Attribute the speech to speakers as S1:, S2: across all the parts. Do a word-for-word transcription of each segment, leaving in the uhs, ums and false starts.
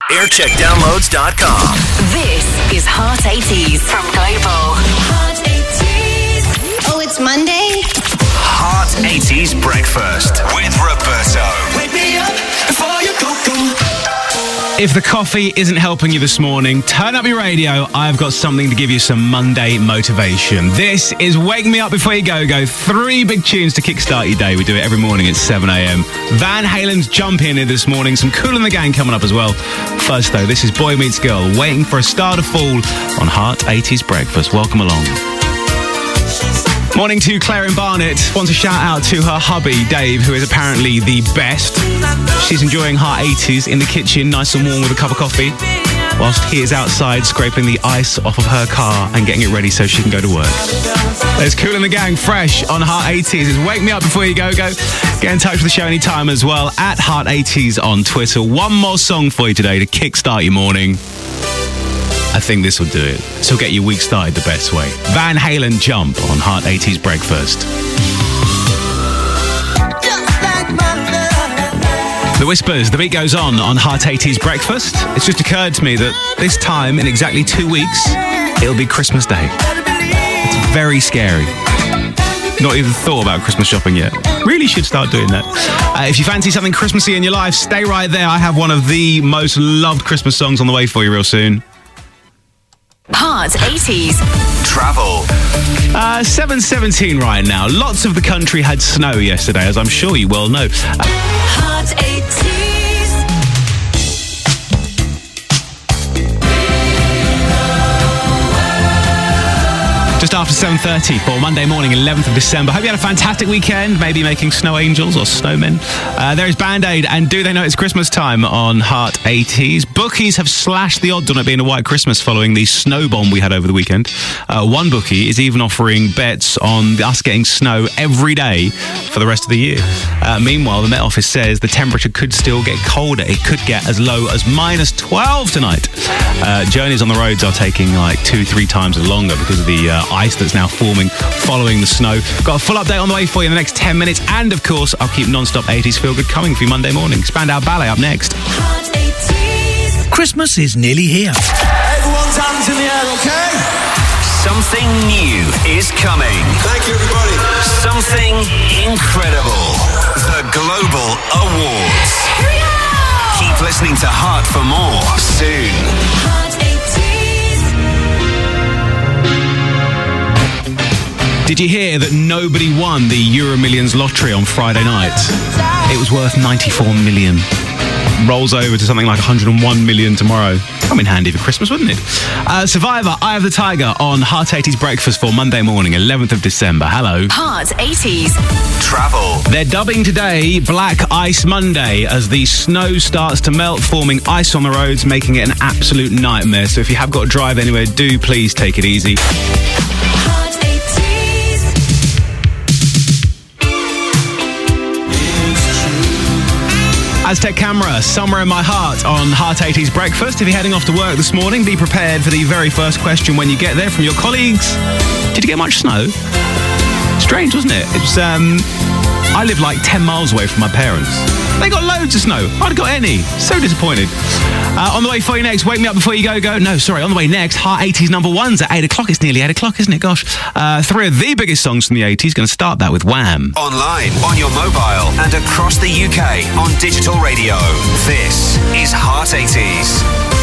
S1: aircheck downloads dot com.
S2: This is Hot eighties from Global. Hot eighties.
S3: Oh, it's Monday?
S1: Hot eighties Breakfast with Roberto.
S4: Wake me up before you go, go.
S5: If the coffee isn't helping you this morning, turn up your radio. I've got something to give you some Monday motivation. This is Wake Me Up Before You Go Go. Three big tunes to kickstart your day. We do it every morning at seven a.m. Van Halen's Jump In here this morning. Some Kool and the Gang coming up as well. First, though, this is Boy Meets Girl, Waiting for a Star to Fall on Hot eighties Breakfast. Welcome along. Morning to Claire in Barnet. Wants a shout out to her hubby, Dave, who is apparently the best. She's enjoying Hot eighties in the kitchen, nice and warm with a cup of coffee, whilst he is outside scraping the ice off of her car and getting it ready so she can go to work. There's Kool and the Gang, fresh on Hot eighties. It's Wake Me Up Before You Go Go. Get in touch with the show anytime as well, at Hot eighties on Twitter. One more song for you today to kickstart your morning. I think this will do it. So get your week started the best way. Van Halen, Jump on Hot eighties Breakfast. The Whispers, the beat goes on on Hot eighties Breakfast. It's just occurred to me that this time, in exactly two weeks, it'll be Christmas Day. It's very scary. Not even thought about Christmas shopping yet. Really should start doing that. Uh, if you fancy something Christmassy in your life, stay right there. I have one of the most loved Christmas songs on the way for you real soon.
S2: Hot eighties.
S1: Travel.
S5: Uh, seven seventeen right now. Lots of the country had snow yesterday, as I'm sure you well know. Uh,
S2: Hot eighties.
S5: Just after seven thirty for Monday morning, eleventh of December. Hope you had a fantastic weekend, maybe making snow angels or snowmen. Uh, there is Band-Aid and Do They Know It's Christmas Time on Hot eighties. Bookies have slashed the odds on it being a white Christmas following the snow bomb we had over the weekend. Uh, one bookie is even offering bets on us getting snow every day for the rest of the year. Uh, meanwhile, the Met Office says the temperature could still get colder. It could get as low as minus twelve tonight. Uh, journeys on the roads are taking like two, three times longer because of the uh, ice that's now forming following the snow. Got a full update on the way for you in the next ten minutes. And, of course, I'll keep non-stop eighties feel good coming for you Monday morning. Spandau Ballet up next.
S4: Christmas is nearly here. Everyone's hands in the air, okay?
S1: Something new is coming.
S6: Thank you, everybody.
S1: Something incredible. The Global Awards. Keep listening to Hot for more soon.
S2: Hot eighties.
S5: Did you hear that nobody won the Euro Millions lottery on Friday night? It was worth ninety-four million. Rolls over to something like one hundred one million tomorrow. Come in handy for Christmas, wouldn't it? Uh, Survivor, Eye of the Tiger on Hot eighties Breakfast for Monday morning, eleventh of December. Hello.
S2: Hot eighties.
S1: Travel.
S5: They're dubbing today Black Ice Monday as the snow starts to melt, forming ice on the roads, making it an absolute nightmare. So if you have got to drive anywhere, do please take it easy.
S2: Hot eighties.
S5: Aztec Camera, Somewhere in My Heart on Hot eighties Breakfast. If you're heading off to work this morning, be prepared for the very first question when you get there from your colleagues. Did you get much snow? Strange, wasn't it? It's um, I live like ten miles away from my parents. They got loads of snow. I'd got any. So disappointed. Uh, on the way for you next, Wake Me Up Before You Go Go. No, sorry, on the way next, Hot eighties number ones at eight o'clock. It's nearly eight o'clock, isn't it? Gosh. Uh, three of the biggest songs from the eighties. Going to start that with Wham.
S1: Online, on your mobile, and across the U K on digital radio. This is Hot eighties.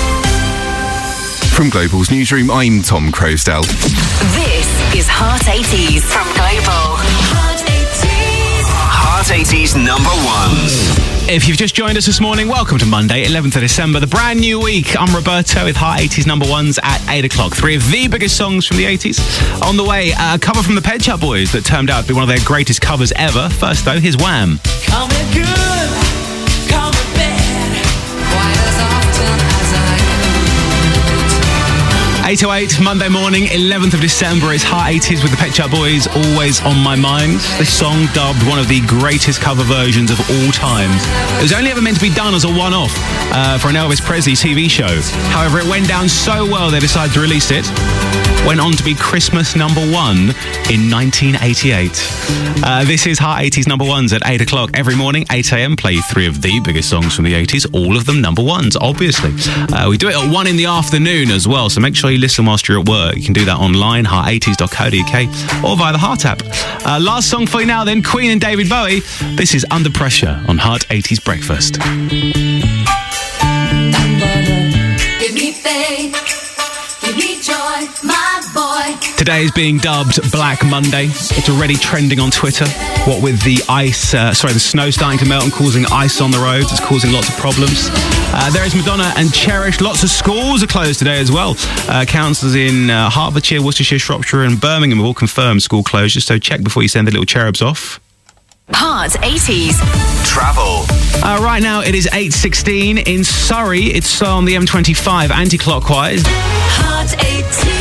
S7: From Global's newsroom, I'm Tom Crowsdale.
S2: This is Hot eighties from Global. Hot eighties.
S1: Hot eighties number ones.
S5: If you've just joined us this morning, welcome to Monday, eleventh of December, the brand new week. I'm Roberto with Hot eighties number ones at eight o'clock. Three of the biggest songs from the eighties. On the way, a cover from the Pet Shop Boys that turned out to be one of their greatest covers ever. First, though, here's Wham.
S4: Call me good, call me bad, quite as often as I
S5: eight oh eight, Monday morning, eleventh of December. It's Heart eighties with the Pet Shop Boys, Always on My Mind. This song dubbed one of the greatest cover versions of all time. It was only ever meant to be done as a one-off uh, for an Elvis Presley T V show. However, it went down so well they decided to release it. Went on to be Christmas number one in nineteen eighty-eight. Uh, this is Heart eighties number ones at eight o'clock every morning, eight a.m. Play three of the biggest songs from the eighties, all of them number ones, obviously. Uh, we do it at one in the afternoon as well, so make sure you listen whilst you're at work. You can do that online, heart eighties dot co dot uk, or via the Heart app. Uh, last song for you now then, Queen and David Bowie. This is Under Pressure on Heart eighties Breakfast.
S3: Give me faith, give me joy, my boy.
S5: Today is being dubbed Black Monday. It's already trending on Twitter. What with the ice, uh, sorry, the snow starting to melt and causing ice on the roads, it's causing lots of problems. Uh, there is Madonna and Cherish. Lots of schools are closed today as well. Uh, councils in uh, Hertfordshire, Worcestershire, Shropshire and Birmingham have all confirmed school closures, so check before you send the little cherubs off.
S2: Heart eighties.
S1: Travel.
S5: Uh, right now it is eight sixteen in Surrey. It's on the M twenty-five anti-clockwise.
S2: Heart eighties.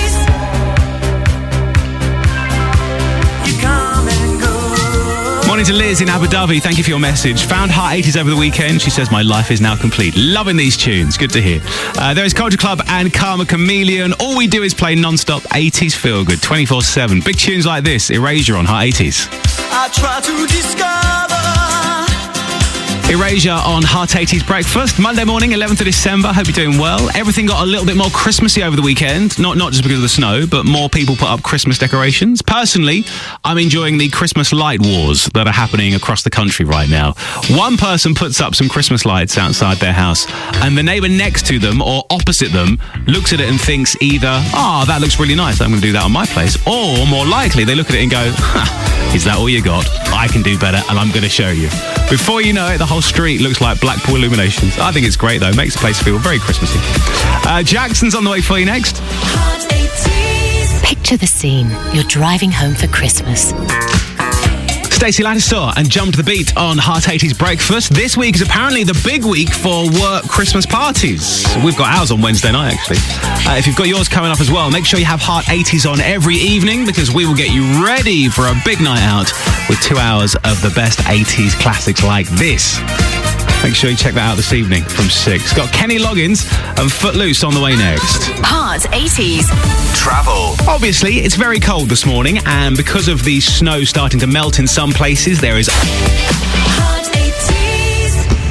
S5: Morning to Liz in Abu Dhabi. Thank you for your message. Found Heart eighties over the weekend. She says, my life is now complete. Loving these tunes. Good to hear. Uh, there is Culture Club and Karma Chameleon. All we do is play non-stop eighties feel good, twenty-four seven. Big tunes like this. Erasure on Heart eighties.
S4: I try to discover.
S5: Erasure on Heart eighties Breakfast. Monday morning, eleventh of December. Hope you're doing well. Everything got a little bit more Christmassy over the weekend. Not not just because of the snow, but more people put up Christmas decorations. Personally, I'm enjoying the Christmas light wars that are happening across the country right now. One person puts up some Christmas lights outside their house, and the neighbour next to them or opposite them looks at it and thinks either, oh, that looks really nice, I'm going to do that on my place. Or, more likely, they look at it and go, ha, is that all you got? I can do better, and I'm going to show you. Before you know it, the whole street looks like Blackpool illuminations. I think it's great, though. Makes the place feel very Christmassy. Uh, Jackson's on the way for you next.
S3: Heart eighties.
S2: Picture the scene. You're driving home for Christmas.
S5: Stacey Lattisaw and Jump to the Beat on Heart eighties Breakfast. This week is apparently the big week for work Christmas parties. We've got ours on Wednesday night, actually. Uh, if you've got yours coming up as well, make sure you have Heart eighties on every evening, because we will get you ready for a big night out with two hours of the best eighties classics like this. Make sure you check that out this evening from six. Got Kenny Loggins and Footloose on the way next.
S2: Heart eighties.
S1: Travel.
S5: Obviously, it's very cold this morning, and because of the snow starting to melt in some places, there is...
S3: Heart eighties.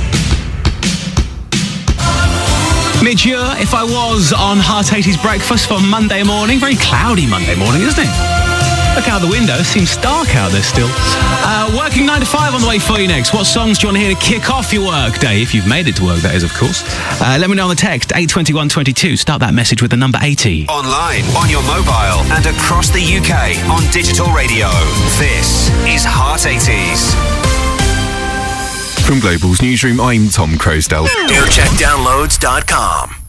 S5: Mid-year, if I was on Heart eighties Breakfast for Monday morning. Very cloudy Monday morning, isn't it? Look out the window, it seems dark out there still. Uh, working nine to five on the way for you next. What songs do you want to hear to kick off your work day? If you've made it to work, that is, of course. Uh, let me know on the text, eight twenty-one twenty-two. Start that message with the number eighty.
S1: Online, on your mobile, and across the U K on digital radio. This is Heart eighties.
S7: From Global's newsroom, I'm Tom Crosdale.
S1: aircheck downloads dot com.